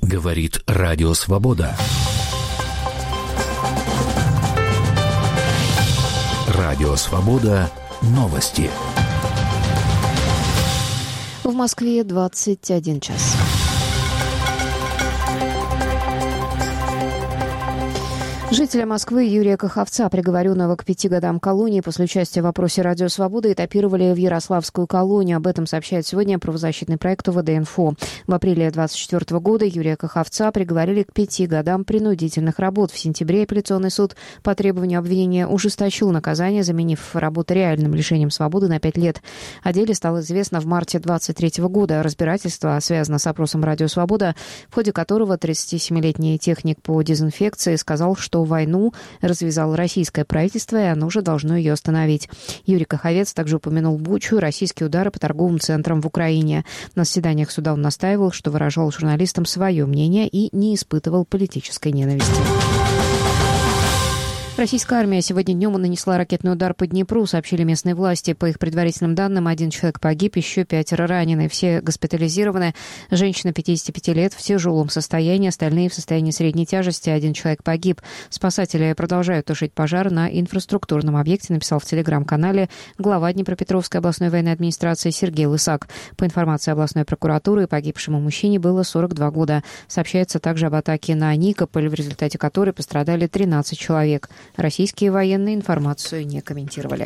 Говорит Радио Свобода. Радио Свобода. Новости. В Москве 21 час. Жителя Москвы Юрия Каховца, приговоренного к 5 годам колонии после участия в опросе «Радио Свобода», этапировали в Ярославскую колонию. Об этом сообщает сегодня правозащитный проект УВД-Инфо. В апреле 2024 года Юрия Каховца приговорили к 5 годам принудительных работ. В сентябре апелляционный суд по требованию обвинения ужесточил наказание, заменив работу реальным лишением свободы на 5 лет. О деле стало известно в марте 2023 года. Разбирательство связано с опросом «Радио Свобода», в ходе которого 37-летний техник по дезинфекции сказал, что войну развязало российское правительство, и оно же должно ее остановить. Юрий Каховец также упомянул Бучу и российские удары по торговым центрам в Украине. На заседаниях суда он настаивал, что выражал журналистам свое мнение и не испытывал политической ненависти. Российская армия сегодня днем нанесла ракетный удар по Днепру, сообщили местные власти. По их предварительным данным, 1 человек погиб, еще 5 ранены. Все госпитализированы. Женщина 55 лет в тяжелом состоянии, остальные в состоянии средней тяжести. 1 человек погиб. Спасатели продолжают тушить пожар на инфраструктурном объекте, написал в телеграм-канале глава Днепропетровской областной военной администрации Сергей Лысак. По информации областной прокуратуры, погибшему мужчине было 42 года. Сообщается также об атаке на Никополь, в результате которой пострадали 13 человек. Российские военные информацию не комментировали.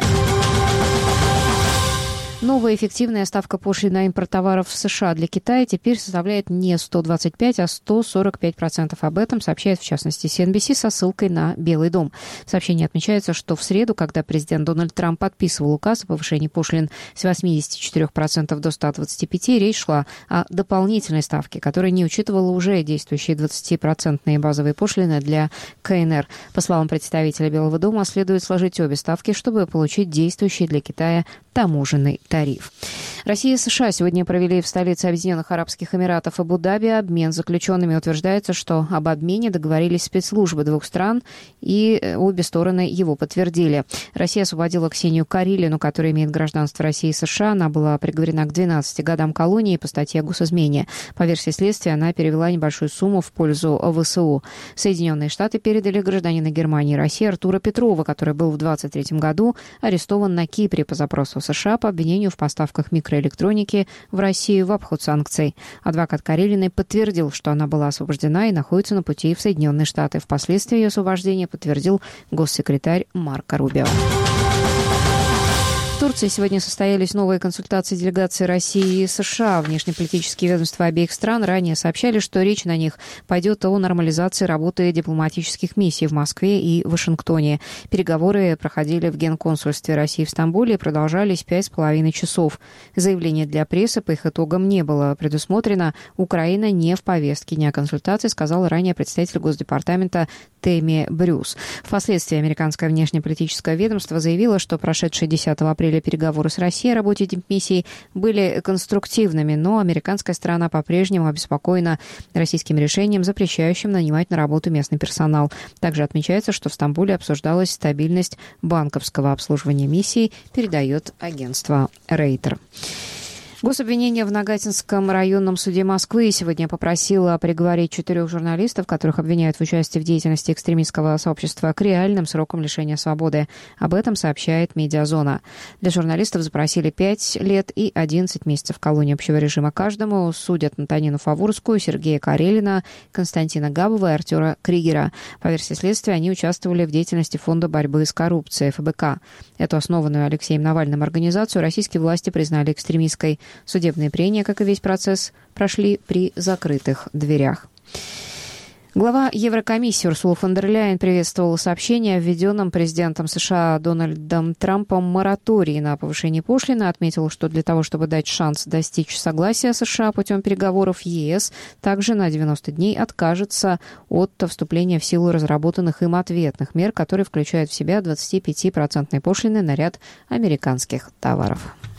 Новая эффективная ставка пошлин на импорт товаров в США для Китая теперь составляет не 125, а 145%. Об этом сообщает, в частности, CNBC со ссылкой на Белый дом. В сообщении отмечается, что в среду, когда президент Дональд Трамп подписывал указ о повышении пошлин с 84% до 125%, речь шла о дополнительной ставке, которая не учитывала уже действующие 20% базовые пошлины для КНР. По словам представителя Белого дома, следует сложить обе ставки, чтобы получить действующий для Китая таможенный тариф. Россия и США сегодня провели в столице Объединенных Арабских Эмиратов Абу-Даби обмен заключенными. Утверждается, что об обмене договорились спецслужбы двух стран, и обе стороны его подтвердили. Россия освободила Ксению Карилину, которая имеет гражданство России и США. Она была приговорена к 12 годам колонии по статье о госизмене. По версии следствия, она перевела небольшую сумму в пользу ВСУ. Соединенные Штаты передали гражданина Германии и России Артура Петрова, который был в 2023 году арестован на Кипре по запросу США по обвинению в поставках микроэлектроники в Россию в обход санкций. Адвокат Карелиной подтвердил, что она была освобождена и находится на пути в Соединенные Штаты. Впоследствии ее освобождение подтвердил госсекретарь Марко Рубио. В Турции сегодня состоялись новые консультации делегаций России и США. Внешнеполитические ведомства обеих стран ранее сообщали, что речь на них пойдет о нормализации работы дипломатических миссий в Москве и Вашингтоне. Переговоры проходили в Генконсульстве России в Стамбуле и продолжались 5,5 часов. Заявления для прессы по их итогам не было предусмотрено. Украина не в повестке дня консультаций, сказал ранее представитель Госдепартамента Тэмми Брюс. Впоследствии американское внешнеполитическое ведомство заявило, что прошедшие 10 апреля переговоры с Россией о работе дипмиссий были конструктивными, но американская сторона по-прежнему обеспокоена российским решением, запрещающим нанимать на работу местный персонал. Также отмечается, что в Стамбуле обсуждалась стабильность банковского обслуживания миссий, передает агентство Рейтер. Гособвинение в Нагатинском районном суде Москвы сегодня попросило приговорить 4 журналистов, которых обвиняют в участии в деятельности экстремистского сообщества, к реальным срокам лишения свободы. Об этом сообщает «Медиазона». Для журналистов запросили 5 лет и 11 месяцев колонии общего режима каждому. Судят Антонину Фаворскую, Сергея Карелина, Константина Габова и Артура Кригера. По версии следствия, они участвовали в деятельности Фонда борьбы с коррупцией ФБК. Эту основанную Алексеем Навальным организацию российские власти признали экстремистской. Судебные прения, как и весь процесс, прошли при закрытых дверях. Глава Еврокомиссии Урсула фон дер Ляйен приветствовала сообщение о введенном президентом США Дональдом Трампом моратории на повышение пошлины, отметила, что для того, чтобы дать шанс достичь согласия США путем переговоров, ЕС также на 90 дней откажется от вступления в силу разработанных им ответных мер, которые включают в себя 25% пошлины на ряд американских товаров.